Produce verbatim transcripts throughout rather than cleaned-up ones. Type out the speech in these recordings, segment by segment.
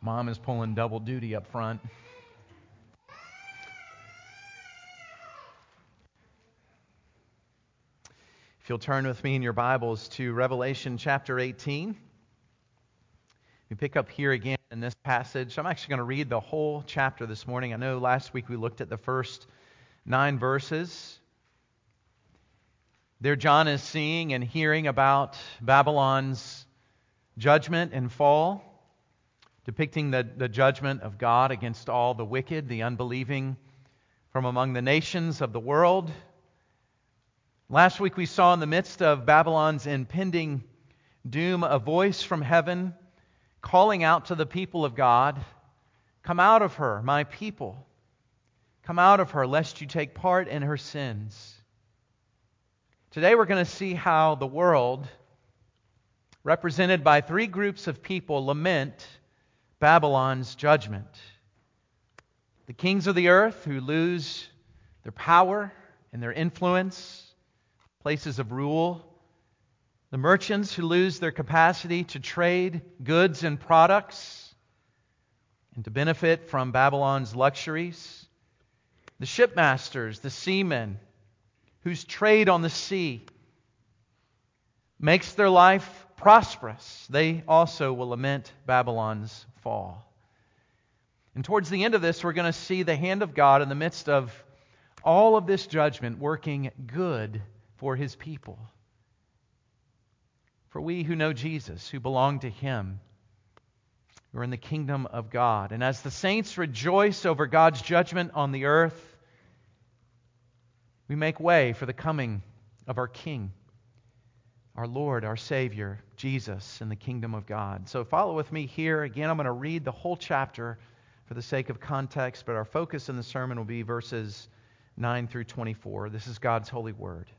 Mom is pulling double duty up front. If you'll turn with me in your Bibles to Revelation chapter eighteen. We pick up here again in this passage. I'm actually going to read the whole chapter this morning. I know last week we looked at the first nine verses. There John is seeing and hearing about Babylon's judgment and fall, depicting the, the judgment of God against all the wicked, the unbelieving from among the nations of the world. Last week we saw in the midst of Babylon's impending doom a voice from heaven calling out to the people of God, "Come out of her, my people. Come out of her, lest you take part in her sins." Today we're going to see how the world, represented by three groups of people, lament Babylon's judgment. The kings of the earth who lose their power and their influence, places of rule. The merchants who lose their capacity to trade goods and products and to benefit from Babylon's luxuries. The shipmasters, the seamen, whose trade on the sea makes their life prosperous. They also will lament Babylon's fall. And towards the end of this, we're going to see the hand of God in the midst of all of this judgment working good for His people. For we who know Jesus, who belong to Him, who are in the kingdom of God. And as the saints rejoice over God's judgment on the earth, we make way for the coming of our King, our Lord, our Savior, Jesus, in the kingdom of God. So follow with me here. Again, I'm going to read the whole chapter for the sake of context, but our focus in the sermon will be verses nine through twenty-four. This is God's holy word.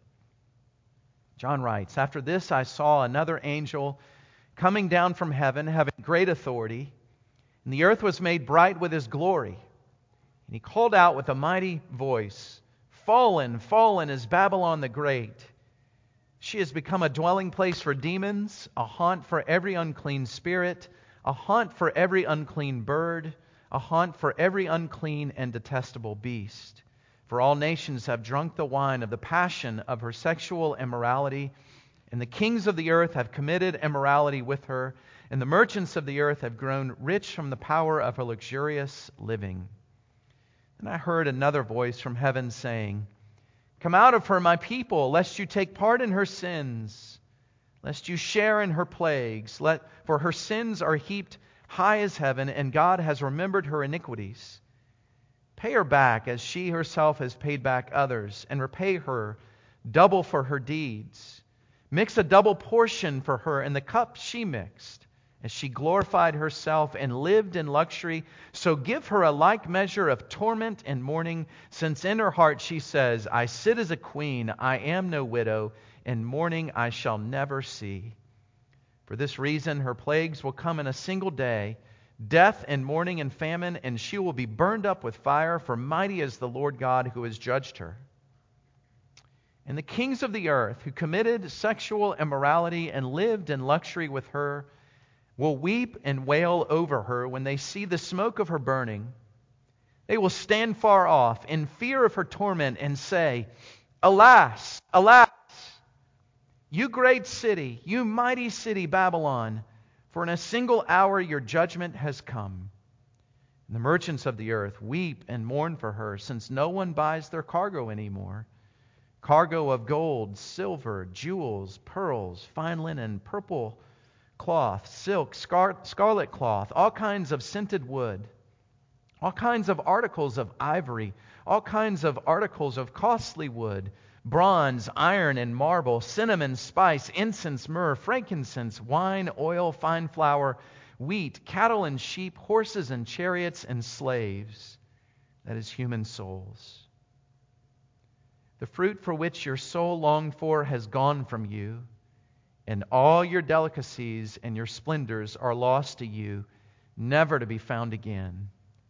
John writes, "After this I saw another angel coming down from heaven, having great authority, and the earth was made bright with his glory. And he called out with a mighty voice, 'Fallen, fallen is Babylon the Great. She has become a dwelling place for demons, a haunt for every unclean spirit, a haunt for every unclean bird, a haunt for every unclean and detestable beast. For all nations have drunk the wine of the passion of her sexual immorality, and the kings of the earth have committed immorality with her, and the merchants of the earth have grown rich from the power of her luxurious living.' And I heard another voice from heaven saying, 'Come out of her, my people, lest you take part in her sins, lest you share in her plagues. Let, for her sins are heaped high as heaven, and God has remembered her iniquities. Pay her back as she herself has paid back others, and repay her double for her deeds. Mix a double portion for her in the cup she mixed, as she glorified herself and lived in luxury. So give her a like measure of torment and mourning, since in her heart she says, I sit as a queen, I am no widow, and mourning I shall never see. For this reason her plagues will come in a single day, death and mourning and famine, and she will be burned up with fire, for mighty is the Lord God who has judged her. And the kings of the earth who committed sexual immorality and lived in luxury with her will weep and wail over her when they see the smoke of her burning. They will stand far off in fear of her torment and say, Alas, alas, you great city, you mighty city Babylon, for in a single hour your judgment has come. And the merchants of the earth weep and mourn for her, since no one buys their cargo anymore. Cargo of gold, silver, jewels, pearls, fine linen, purple cloth, silk, scar- scarlet cloth, all kinds of scented wood, all kinds of articles of ivory, all kinds of articles of costly wood, bronze, iron, and marble, cinnamon, spice, incense, myrrh, frankincense, wine, oil, fine flour, wheat, cattle and sheep, horses and chariots, and slaves, that is, human souls. The fruit for which your soul longed for has gone from you, and all your delicacies and your splendors are lost to you, never to be found again.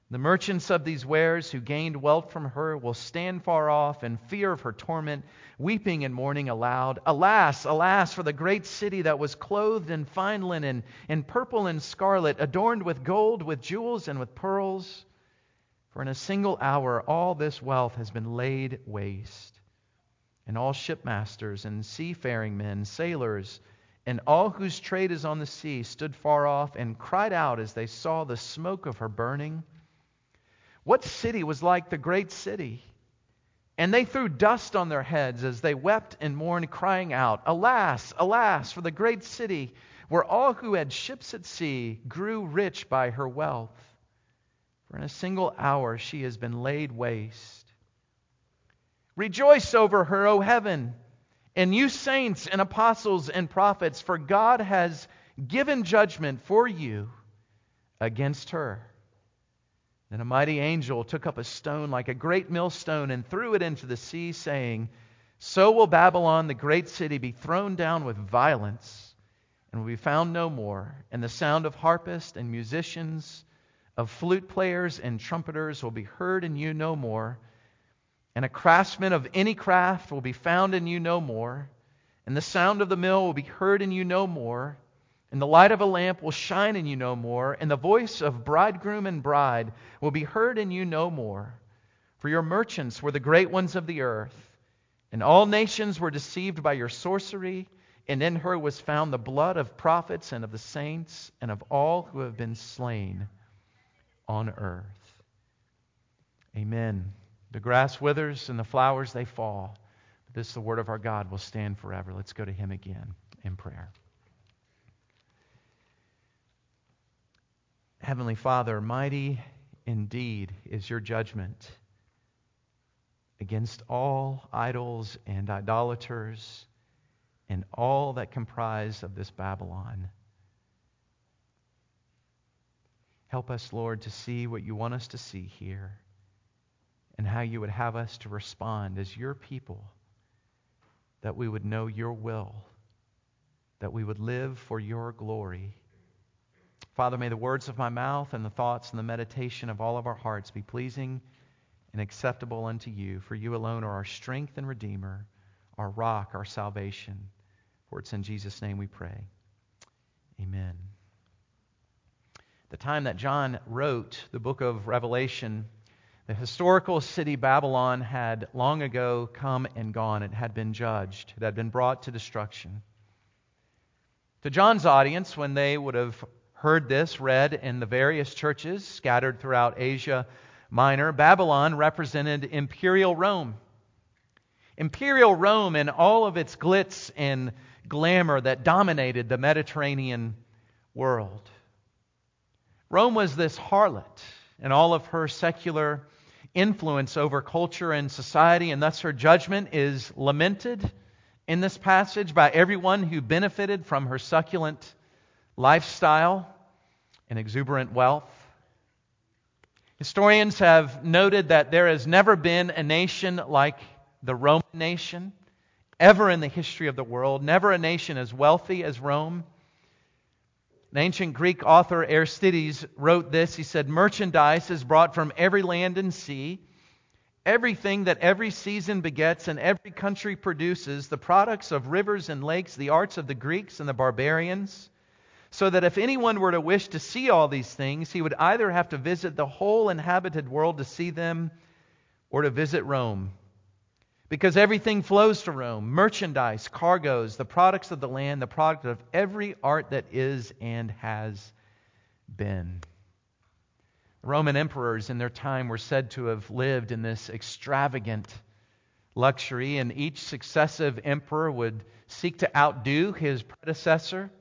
The merchants of these wares who gained wealth from her will stand far off in fear of her torment, weeping and mourning aloud. Alas, alas, for the great city that was clothed in fine linen, in purple and scarlet, adorned with gold, with jewels, and with pearls. For in a single hour all this wealth has been laid waste. And all shipmasters and seafaring men, sailors, and all whose trade is on the sea stood far off and cried out as they saw the smoke of her burning. What city was like the great city? And they threw dust on their heads as they wept and mourned, crying out, Alas, alas, for the great city, where all who had ships at sea grew rich by her wealth. For in a single hour she has been laid waste. Rejoice over her, O heaven, and you saints and apostles and prophets, for God has given judgment for you against her. Then a mighty angel took up a stone like a great millstone and threw it into the sea, saying, So will Babylon, the great city, be thrown down with violence, and will be found no more. And the sound of harpists and musicians, of flute players and trumpeters will be heard in you no more. And a craftsman of any craft will be found in you no more. And the sound of the mill will be heard in you no more. And the light of a lamp will shine in you no more, and the voice of bridegroom and bride will be heard in you no more. For your merchants were the great ones of the earth, and all nations were deceived by your sorcery, and in her was found the blood of prophets and of the saints and of all who have been slain on earth. Amen. The grass withers and the flowers they fall, but this, the word of our God, will stand forever. Let's go to Him again in prayer. Heavenly Father, mighty indeed is your judgment against all idols and idolaters and all that comprise of this Babylon. Help us, Lord, to see what you want us to see here and how you would have us to respond as your people, that we would know your will, that we would live for your glory. Father, may the words of my mouth and the thoughts and the meditation of all of our hearts be pleasing and acceptable unto you. For you alone are our strength and Redeemer, our rock, our salvation. For it's in Jesus' name we pray. Amen. The time that John wrote the book of Revelation, the historical city Babylon had long ago come and gone. It had been judged. It had been brought to destruction. To John's audience, when they would have heard this read in the various churches scattered throughout Asia Minor, Babylon represented Imperial Rome. Imperial Rome in all of its glitz and glamour that dominated the Mediterranean world. Rome was this harlot and all of her secular influence over culture and society, and thus her judgment is lamented in this passage by everyone who benefited from her succulent lifestyle and exuberant wealth. Historians have noted that there has never been a nation like the Roman nation, ever in the history of the world, never a nation as wealthy as Rome. An ancient Greek author, Aristides, wrote this. He said, Merchandise is brought from every land and sea. Everything that every season begets and every country produces, the products of rivers and lakes, the arts of the Greeks and the barbarians, so that if anyone were to wish to see all these things, he would either have to visit the whole inhabited world to see them or to visit Rome. Because everything flows to Rome, merchandise, cargoes, the products of the land, the product of every art that is and has been. Roman emperors in their time were said to have lived in this extravagant luxury, and each successive emperor would seek to outdo his predecessor.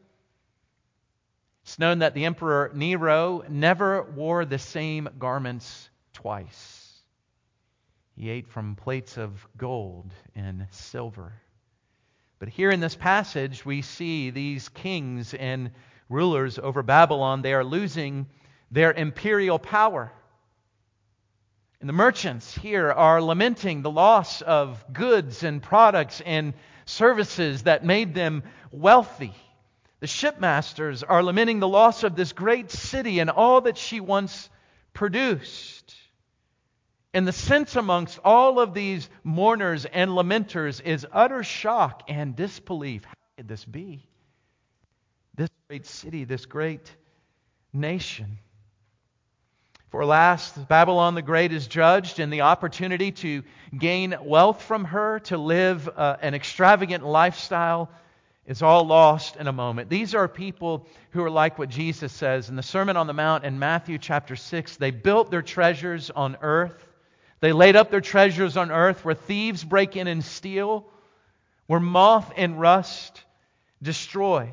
It's known that the Emperor Nero never wore the same garments twice. He ate from plates of gold and silver. But here in this passage, we see these kings and rulers over Babylon. They are losing their imperial power. And the merchants here are lamenting the loss of goods and products and services that made them wealthy. The shipmasters are lamenting the loss of this great city and all that she once produced. And the sense amongst all of these mourners and lamenters is utter shock and disbelief. How could this be? This great city, this great nation. For last, Babylon the Great is judged, and the opportunity to gain wealth from her, to live uh, an extravagant lifestyle, is all lost in a moment. These are people who are like what Jesus says in the Sermon on the Mount in Matthew chapter six. They built their treasures on earth. They laid up their treasures on earth where thieves break in and steal, where moth and rust destroys.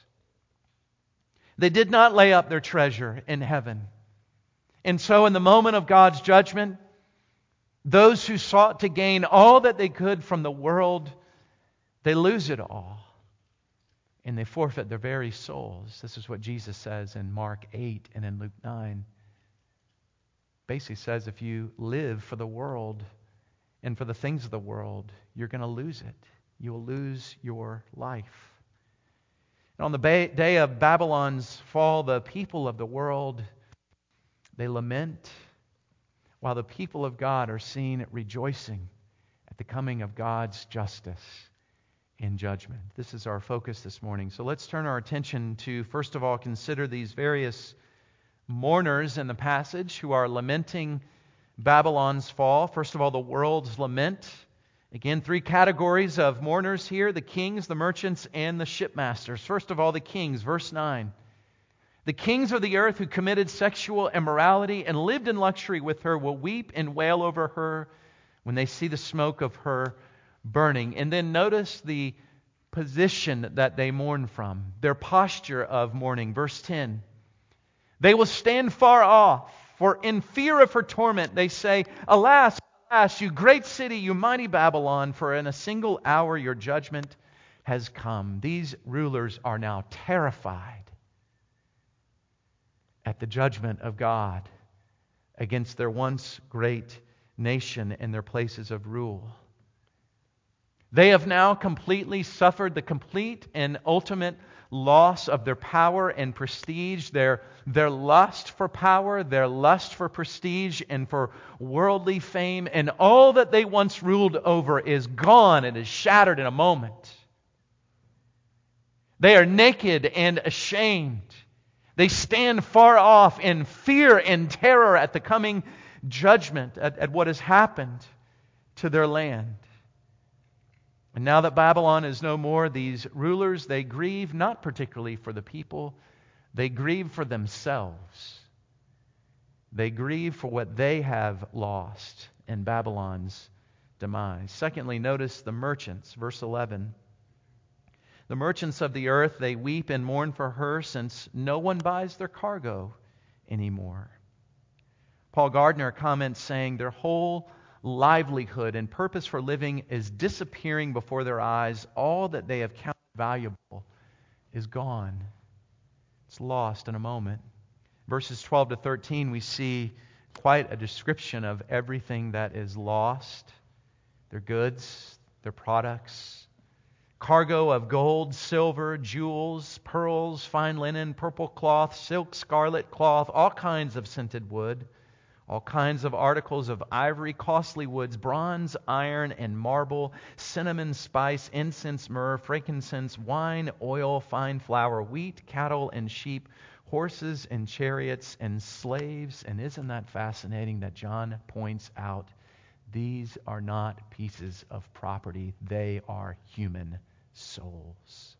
They did not lay up their treasure in heaven. And so in the moment of God's judgment, those who sought to gain all that they could from the world, they lose it all. And they forfeit their very souls. This is what Jesus says in Mark eight and in Luke nine. Basically says if you live for the world and for the things of the world, you're going to lose it. You will lose your life. And on the ba- day of Babylon's fall, the people of the world, they lament, while the people of God are seen rejoicing at the coming of God's justice and judgment. This is our focus this morning. So let's turn our attention to, first of all, consider these various mourners in the passage who are lamenting Babylon's fall. First of all, the world's lament. Again, three categories of mourners here: the kings, the merchants, and the shipmasters. First of all, the kings, verse nine. The kings of the earth who committed sexual immorality and lived in luxury with her will weep and wail over her when they see the smoke of her burning. And then notice the position that they mourn from, their posture of mourning. Verse ten. They will stand far off, for in fear of her torment they say, Alas, alas, you great city, you mighty Babylon, for in a single hour your judgment has come. These rulers are now terrified at the judgment of God against their once great nation and their places of rule. They have now completely suffered the complete and ultimate loss of their power and prestige, their, their lust for power, their lust for prestige and for worldly fame, and all that they once ruled over is gone and is shattered in a moment. They are naked and ashamed. They stand far off in fear and terror at the coming judgment, at, at what has happened to their land. And now that Babylon is no more, these rulers, they grieve not particularly for the people, they grieve for themselves. They grieve for what they have lost in Babylon's demise. Secondly, notice the merchants, verse eleven. The merchants of the earth, they weep and mourn for her, since no one buys their cargo anymore. Paul Gardner comments saying their whole livelihood and purpose for living is disappearing before their eyes. All that they have counted valuable is gone. It's lost in a moment. Verses twelve to thirteen, we see quite a description of everything that is lost. Their goods, their products, cargo of gold, silver, jewels, pearls, fine linen, purple cloth, silk, scarlet cloth, all kinds of scented wood, all kinds of articles of ivory, costly woods, bronze, iron, and marble, cinnamon, spice, incense, myrrh, frankincense, wine, oil, fine flour, wheat, cattle, and sheep, horses and chariots and slaves. And isn't that fascinating that John points out these are not pieces of property, they are human souls.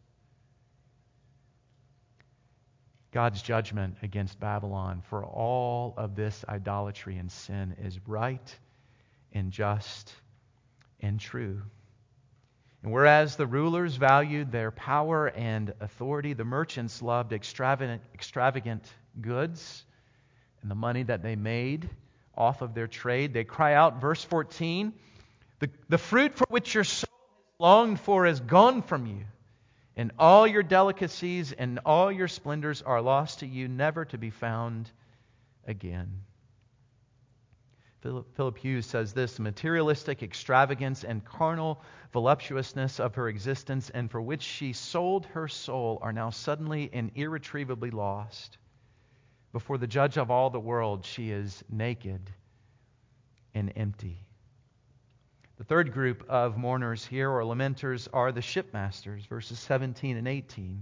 God's judgment against Babylon for all of this idolatry and sin is right and just and true. And whereas the rulers valued their power and authority, the merchants loved extravagant, extravagant goods and the money that they made off of their trade. They cry out, verse fourteen, the, the fruit for which your soul has longed for is gone from you, and all your delicacies and all your splendors are lost to you, never to be found again. Philip, Philip Hughes says this: the materialistic extravagance and carnal voluptuousness of her existence, and for which she sold her soul, are now suddenly and irretrievably lost. Before the judge of all the world, she is naked and empty. The third group of mourners here, or lamenters, are the shipmasters, verses seventeen and eighteen.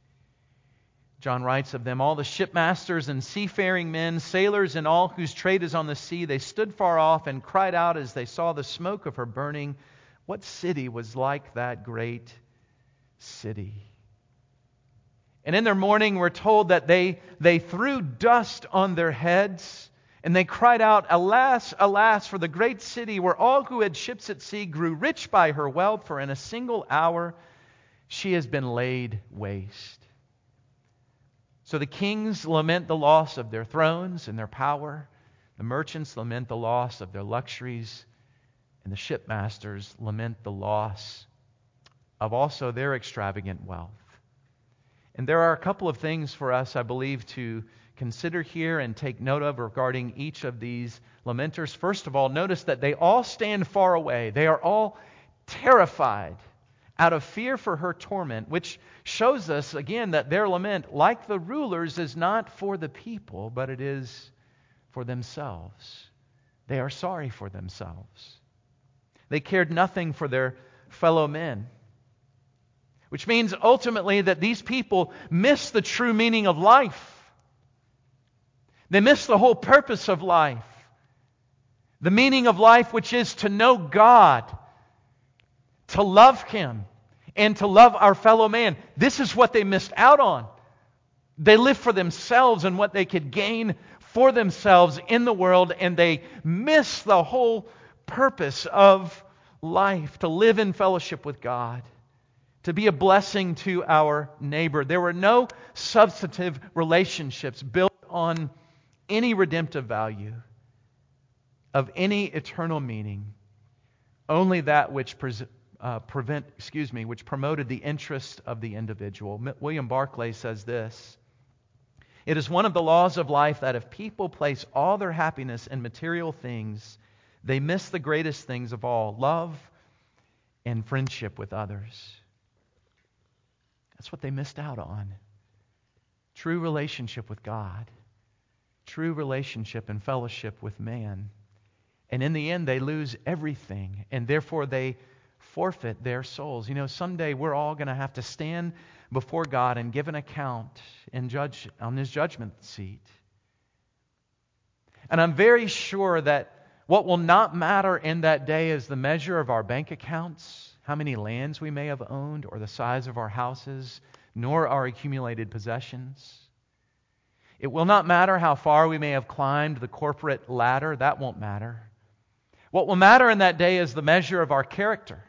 John writes of them, all the shipmasters and seafaring men, sailors and all whose trade is on the sea, they stood far off and cried out as they saw the smoke of her burning, what city was like that great city? And in their mourning, we're told that they, they threw dust on their heads, and they cried out, alas, alas, for the great city where all who had ships at sea grew rich by her wealth, for in a single hour she has been laid waste. So the kings lament the loss of their thrones and their power. The merchants lament the loss of their luxuries. And the shipmasters lament the loss of also their extravagant wealth. And there are a couple of things for us, I believe, to consider here and take note of regarding each of these lamenters. First of all, notice that they all stand far away. They are all terrified out of fear for her torment, which shows us, again, that their lament, like the rulers, is not for the people, but it is for themselves. They are sorry for themselves. They cared nothing for their fellow men, which means ultimately that these people miss the true meaning of life. They miss the whole purpose of life. The meaning of life, which is to know God, to love Him, and to love our fellow man. This is what they missed out on. They lived for themselves and what they could gain for themselves in the world, and they miss the whole purpose of life, to live in fellowship with God, to be a blessing to our neighbor. There were no substantive relationships built on any redemptive value, of any eternal meaning, only that which pres- uh, prevent, excuse me, which promoted the interest of the individual. William Barclay says this: it is one of the laws of life that if people place all their happiness in material things, they miss the greatest things of all, love and friendship with others. That's what they missed out on. True relationship with God. True relationship and fellowship with man. And in the end, they lose everything, and therefore they forfeit their souls. You know, someday we're all going to have to stand before God and give an account and judge on His judgment seat. And I'm very sure that what will not matter in that day is the measure of our bank accounts, how many lands we may have owned, or the size of our houses, nor our accumulated possessions. It will not matter how far we may have climbed the corporate ladder. That won't matter. What will matter in that day is the measure of our character.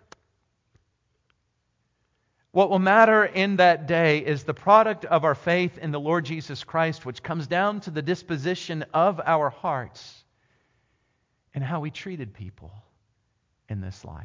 What will matter in that day is the product of our faith in the Lord Jesus Christ, which comes down to the disposition of our hearts and how we treated people in this life.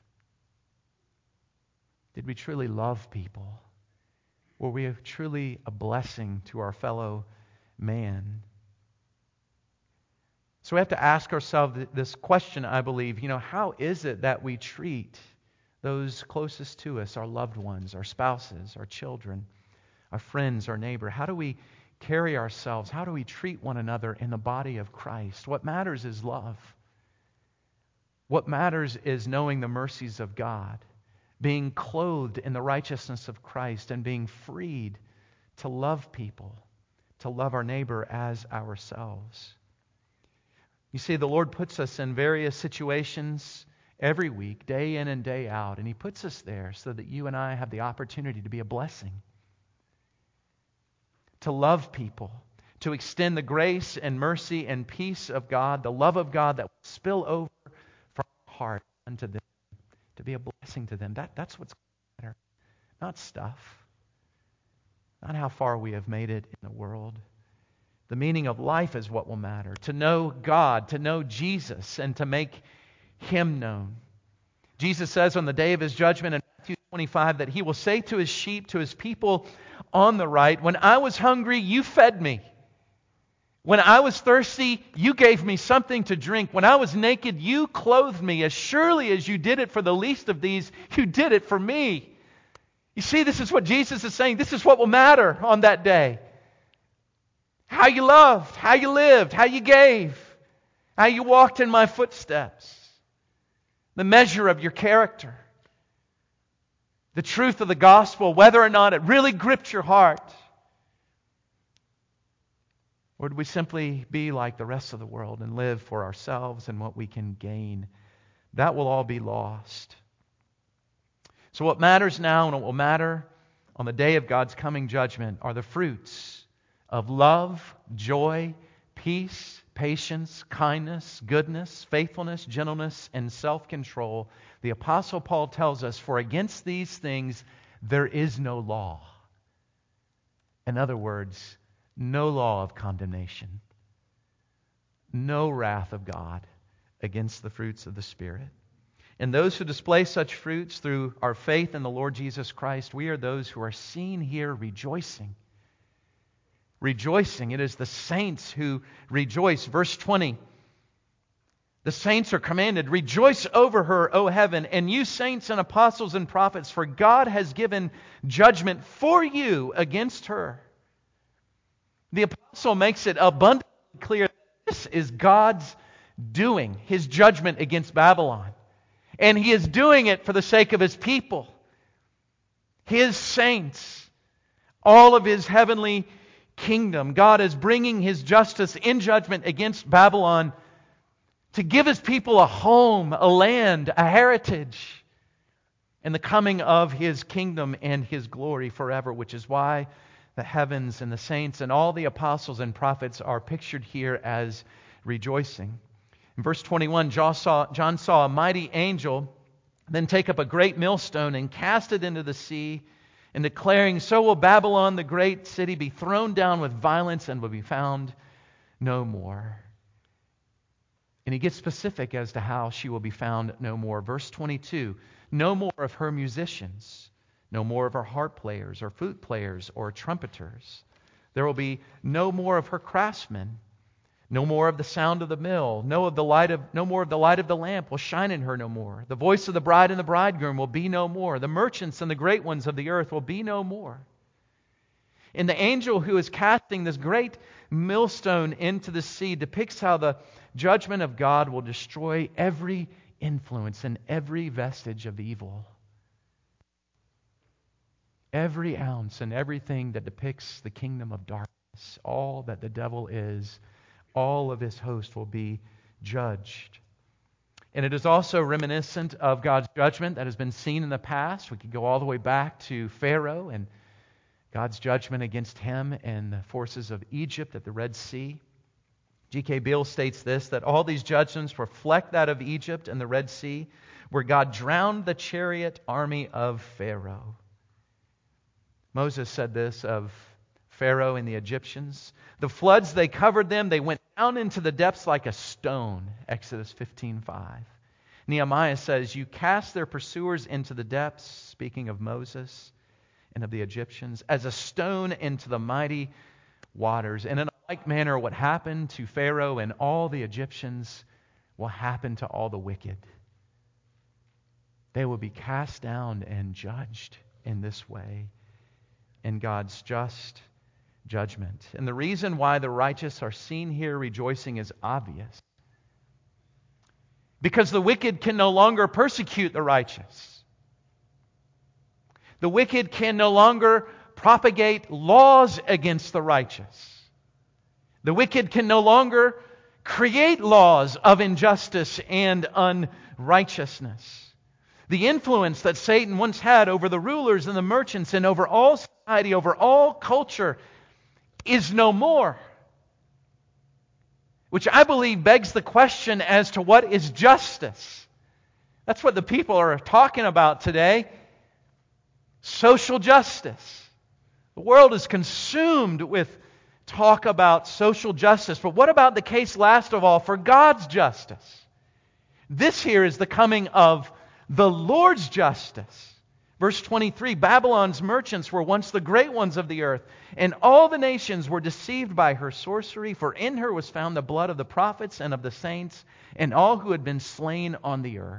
Did we truly love people? Were we truly a blessing to our fellow man? So we have to ask ourselves this question, I believe. You know, how is it that we treat those closest to us, our loved ones, our spouses, our children, our friends, our neighbor? How do we carry ourselves? How do we treat one another in the body of Christ? What matters is love. What matters is knowing the mercies of God, being clothed in the righteousness of Christ, and being freed to love people, to love our neighbor as ourselves. You see, the Lord puts us in various situations every week, day in and day out, and He puts us there so that you and I have the opportunity to be a blessing, to love people, to extend the grace and mercy and peace of God, the love of God that will spill over from our heart unto them, to be a blessing to them. That, that's what's going to matter, not stuff, not how far we have made it in the world. The meaning of life is what will matter. To know God, to know Jesus, and to make Him known. Jesus says on the day of His judgment in Matthew twenty-five that He will say to His sheep, to His people on the right, when I was hungry, you fed me. When I was thirsty, you gave me something to drink. When I was naked, you clothed me. As surely as you did it for the least of these, you did it for me. You see, this is what Jesus is saying. This is what will matter on that day. how you loved, how you lived, how you gave, how you walked in my footsteps, the measure of your character, the truth of the gospel, whether or not it really gripped your heart. Or do we simply be like the rest of the world and live for ourselves and what we can gain? That will all be lost. So what matters now and what will matter on the day of God's coming judgment are the fruits of love, joy, peace, patience, kindness, goodness, faithfulness, gentleness, and self-control. The Apostle Paul tells us, for against these things there is no law. In other words, no law of condemnation. No wrath of God against the fruits of the Spirit. And those who display such fruits through our faith in the Lord Jesus Christ, we are those who are seen here rejoicing. Rejoicing. It is the saints who rejoice. Verse twenty. The saints are commanded, rejoice over her, O heaven, and you saints and apostles and prophets, for God has given judgment for you against her. The apostle makes it abundantly clear that this is God's doing, His judgment against Babylon. And He is doing it for the sake of His people, His saints, all of His heavenly kingdom. God is bringing His justice in judgment against Babylon to give His people a home, a land, a heritage, and the coming of His kingdom and His glory forever, which is why the heavens and the saints and all the apostles and prophets are pictured here as rejoicing. In verse twenty-one, John saw, John saw a mighty angel then take up a great millstone and cast it into the sea, and declaring, so will Babylon, the great city, be thrown down with violence and will be found no more. And he gets specific as to how she will be found no more. Verse twenty-two, no more of her musicians, no more of her harp players or flute players or trumpeters. There will be no more of her craftsmen, no more of the sound of the mill, no of the light of no more of the light of the lamp will shine in her no more. The voice of the bride and the bridegroom will be no more. The merchants and the great ones of the earth will be no more. And the angel who is casting this great millstone into the sea depicts how the judgment of God will destroy every influence and every vestige of evil. Every ounce and everything that depicts the kingdom of darkness, all that the devil is, all of his host will be judged. And it is also reminiscent of God's judgment that has been seen in the past. We could go all the way back to Pharaoh and God's judgment against him and the forces of Egypt at the Red Sea. G K Beale states this, that all these judgments reflect that of Egypt and the Red Sea, where God drowned the chariot army of Pharaoh. Moses said this of Pharaoh and the Egyptians. The floods, they covered them. They went down into the depths like a stone. Exodus fifteen five. Nehemiah says, you cast their pursuers into the depths, speaking of Moses and of the Egyptians, as a stone into the mighty waters. And in a like manner, what happened to Pharaoh and all the Egyptians will happen to all the wicked. They will be cast down and judged in this way in God's just judgment. And the reason why the righteous are seen here rejoicing is obvious. Because the wicked can no longer persecute the righteous. The wicked can no longer propagate laws against the righteous. The wicked can no longer create laws of injustice and unrighteousness. The influence that Satan once had over the rulers and the merchants and over all society, over all culture, is no more. Which I believe begs the question as to what is justice. That's what the people are talking about today. Social justice. The world is consumed with talk about social justice. But what about the case, last of all, for God's justice? This here is the coming of the Lord's justice. Verse twenty-three, Babylon's merchants were once the great ones of the earth, and all the nations were deceived by her sorcery, for in her was found the blood of the prophets and of the saints, and all who had been slain on the earth.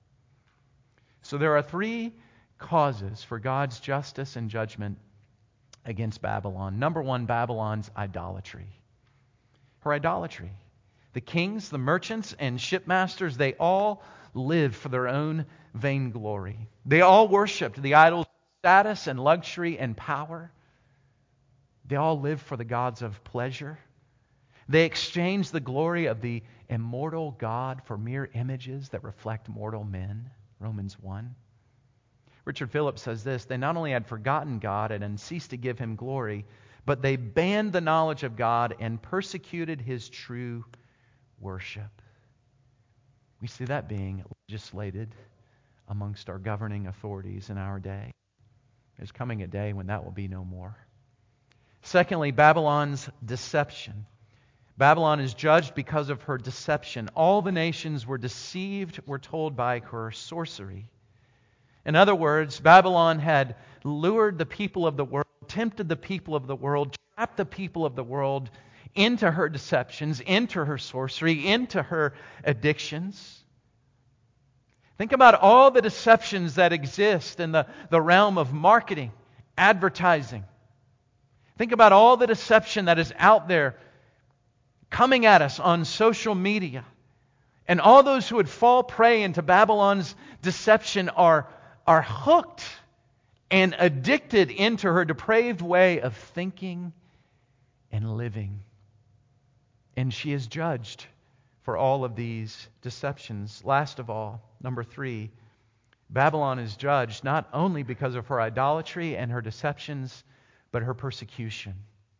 So there are three causes for God's justice and judgment against Babylon. Number one, Babylon's idolatry. Her idolatry. The kings, the merchants, and shipmasters, they all lived for their own vainglory. They all worshipped the idols of status and luxury and power. They all lived for the gods of pleasure. They exchanged the glory of the immortal God for mere images that reflect mortal men. Romans one. Richard Phillips says this: they not only had forgotten God and ceased to give Him glory, but they banned the knowledge of God and persecuted His true worship. We see that being legislated amongst our governing authorities in our day. There's coming a day when that will be no more. Secondly, Babylon's deception. Babylon is judged because of her deception. All the nations were deceived, we're told, by her sorcery. In other words, Babylon had lured the people of the world, tempted the people of the world, trapped the people of the world into her deceptions, into her sorcery, into her addictions. Think about all the deceptions that exist in the, the realm of marketing, advertising. Think about all the deception that is out there coming at us on social media. And all those who would fall prey into Babylon's deception are, are hooked and addicted into her depraved way of thinking and living. And she is judged for all of these deceptions. Last of all, number three, Babylon is judged not only because of her idolatry and her deceptions, but her persecution.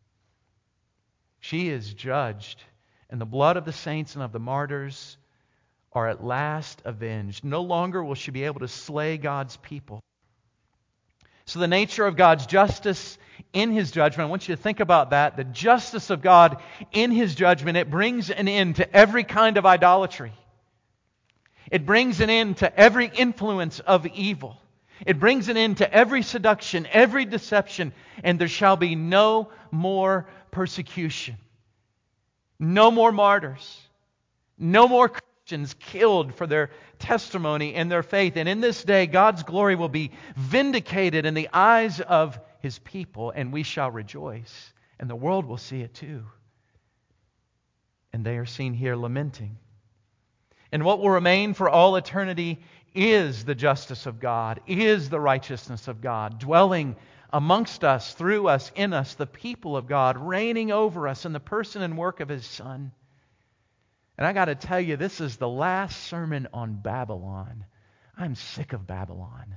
She is judged, and the blood of the saints and of the martyrs are at last avenged. No longer will she be able to slay God's people. So the nature of God's justice in His judgment, I want you to think about that. The justice of God in His judgment, it brings an end to every kind of idolatry. It brings an end to every influence of evil. It brings an end to every seduction, every deception, and there shall be no more persecution. No more martyrs. No more Christians killed for their testimony and their faith. And in this day, God's glory will be vindicated in the eyes of His people, and we shall rejoice. And the world will see it too. And they are seen here lamenting. And what will remain for all eternity is the justice of God, is the righteousness of God, dwelling amongst us, through us, in us, the people of God, reigning over us in the person and work of His Son. And I got to tell you, this is the last sermon on Babylon. I'm sick of Babylon.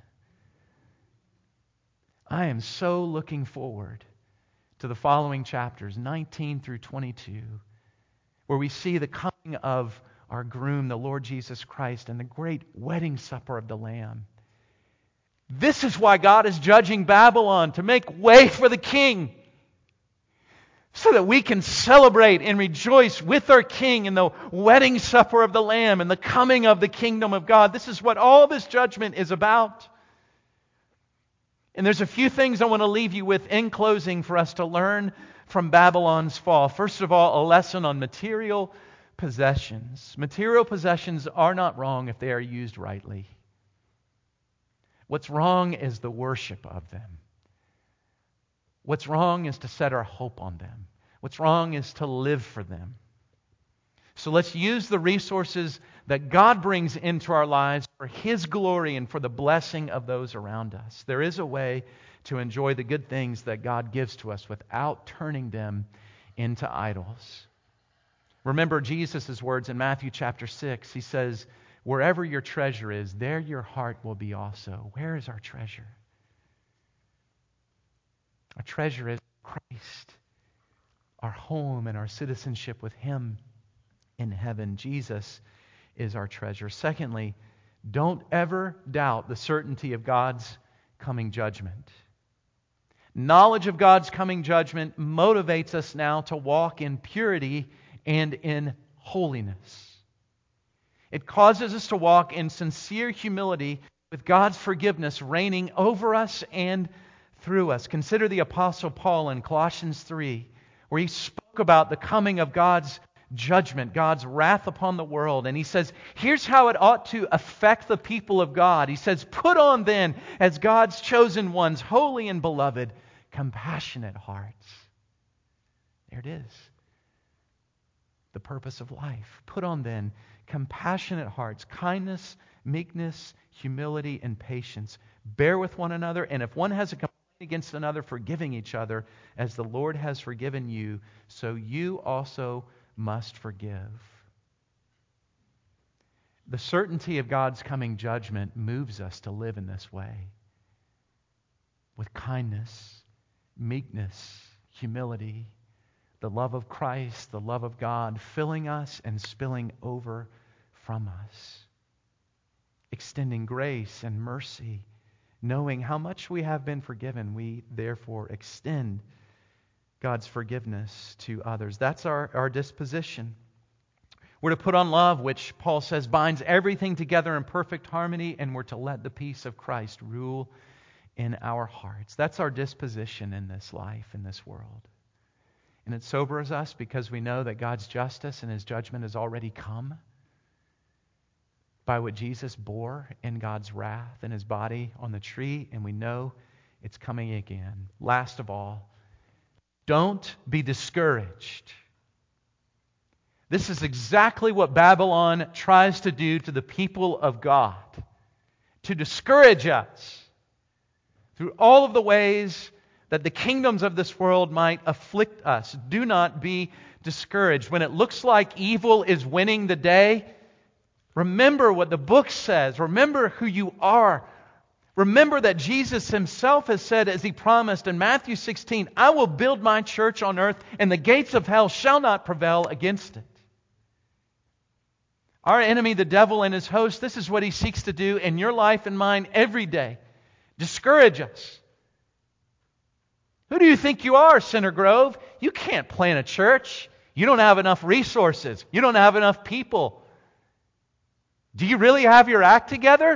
I am so looking forward to the following chapters, nineteen through twenty-two, where we see the coming of our groom, the Lord Jesus Christ, and the great wedding supper of the Lamb. This is why God is judging Babylon, to make way for the King, so that we can celebrate and rejoice with our King in the wedding supper of the Lamb and the coming of the kingdom of God. This is what all this judgment is about. And there's a few things I want to leave you with in closing for us to learn from Babylon's fall. First of all, a lesson on material possessions. Material possessions are not wrong if they are used rightly. What's wrong is the worship of them. What's wrong is to set our hope on them. What's wrong is to live for them. So let's use the resources that God brings into our lives for His glory and for the blessing of those around us. There is a way to enjoy the good things that God gives to us without turning them into idols. Remember Jesus' words in Matthew chapter six. He says, wherever your treasure is, there your heart will be also. Where is our treasure? Our treasure is Christ, our home and our citizenship with Him in heaven. Jesus is our treasure. Secondly, don't ever doubt the certainty of God's coming judgment. Knowledge of God's coming judgment motivates us now to walk in purity and in holiness. It causes us to walk in sincere humility with God's forgiveness reigning over us and through us. Consider the Apostle Paul in Colossians three, where he spoke about the coming of God's judgment, God's wrath upon the world. And he says, here's how it ought to affect the people of God. He says, put on then, as God's chosen ones, holy and beloved, compassionate hearts. There it is. The purpose of life. Put on then compassionate hearts, kindness, meekness, humility, and patience. Bear with one another, and if one has a complaint against another, forgiving each other, as the Lord has forgiven you, so you also must forgive. The certainty of God's coming judgment moves us to live in this way, with kindness, meekness, humility, the love of Christ, the love of God, filling us and spilling over from us, extending grace and mercy, knowing how much we have been forgiven. We therefore extend God's forgiveness to others. That's our, our disposition. We're to put on love, which Paul says binds everything together in perfect harmony, and we're to let the peace of Christ rule in our hearts. That's our disposition in this life, in this world. And it sobers us because we know that God's justice and His judgment has already come by what Jesus bore in God's wrath in His body on the tree, and we know it's coming again. Last of all, don't be discouraged. This is exactly what Babylon tries to do to the people of God, to discourage us through all of the ways that the kingdoms of this world might afflict us. Do not be discouraged. When it looks like evil is winning the day, remember what the book says. Remember who you are. Remember that Jesus Himself has said, as He promised in Matthew sixteen, I will build my church on earth, and the gates of hell shall not prevail against it. Our enemy, the devil and his host, this is what he seeks to do in your life and mine every day. Discourage us. Who do you think you are, Center Grove? You can't plant a church. You don't have enough resources. You don't have enough people. Do you really have your act together?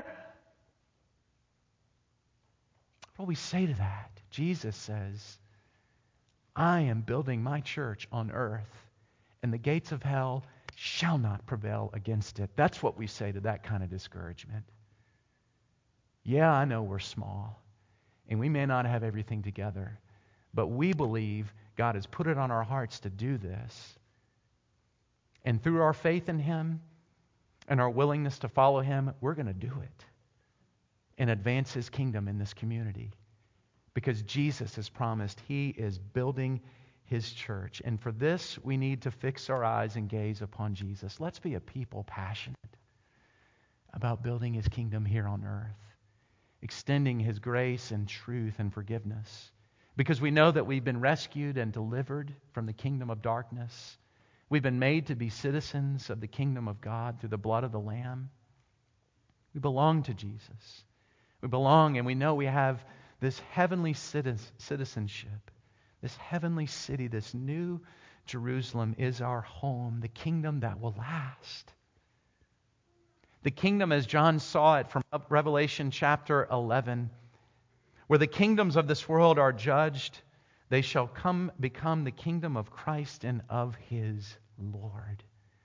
What do we say to that? Jesus says, I am building my church on earth, and the gates of hell shall not prevail against it. That's what we say to that kind of discouragement. Yeah, I know we're small, and we may not have everything together, but we believe God has put it on our hearts to do this. And through our faith in Him and our willingness to follow Him, we're going to do it and advance His kingdom in this community. Because Jesus has promised He is building His church. And for this, we need to fix our eyes and gaze upon Jesus. Let's be a people passionate about building His kingdom here on earth, extending His grace and truth and forgiveness. Because we know that we've been rescued and delivered from the kingdom of darkness. We've been made to be citizens of the kingdom of God through the blood of the Lamb. We belong to Jesus. We belong, and we know we have this heavenly citizenship. This heavenly city, this new Jerusalem is our home, the kingdom that will last. The kingdom as John saw it from Revelation chapter eleven, where the kingdoms of this world are judged, they shall come become the kingdom of Christ and of His Lord.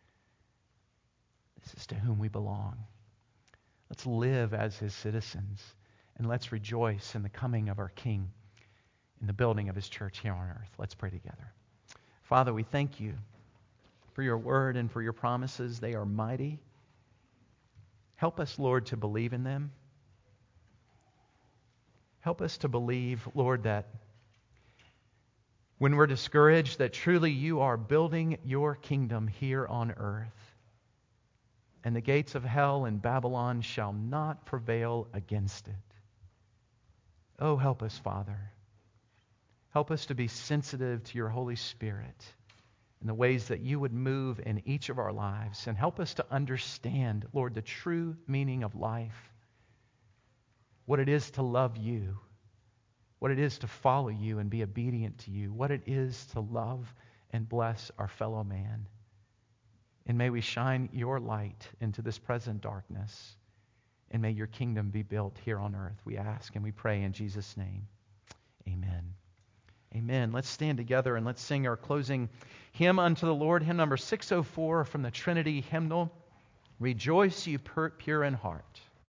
This is to whom we belong. Let's live as His citizens, and let's rejoice in the coming of our King, in the building of His church here on earth. Let's pray together. Father, we thank You for Your word and for Your promises. They are mighty. Help us, Lord, to believe in them. Help us to believe, Lord, that when we're discouraged, that truly You are building Your kingdom here on earth, and the gates of hell and Babylon shall not prevail against it. Oh, help us, Father. Help us to be sensitive to Your Holy Spirit in the ways that You would move in each of our lives, and help us to understand, Lord, the true meaning of life, what it is to love You, what it is to follow You and be obedient to You, what it is to love and bless our fellow man. And may we shine Your light into this present darkness, and may Your kingdom be built here on earth. We ask and we pray in Jesus' name. Amen. Amen. Let's stand together and let's sing our closing hymn unto the Lord, hymn number six oh four from the Trinity Hymnal. Rejoice, ye pure in heart.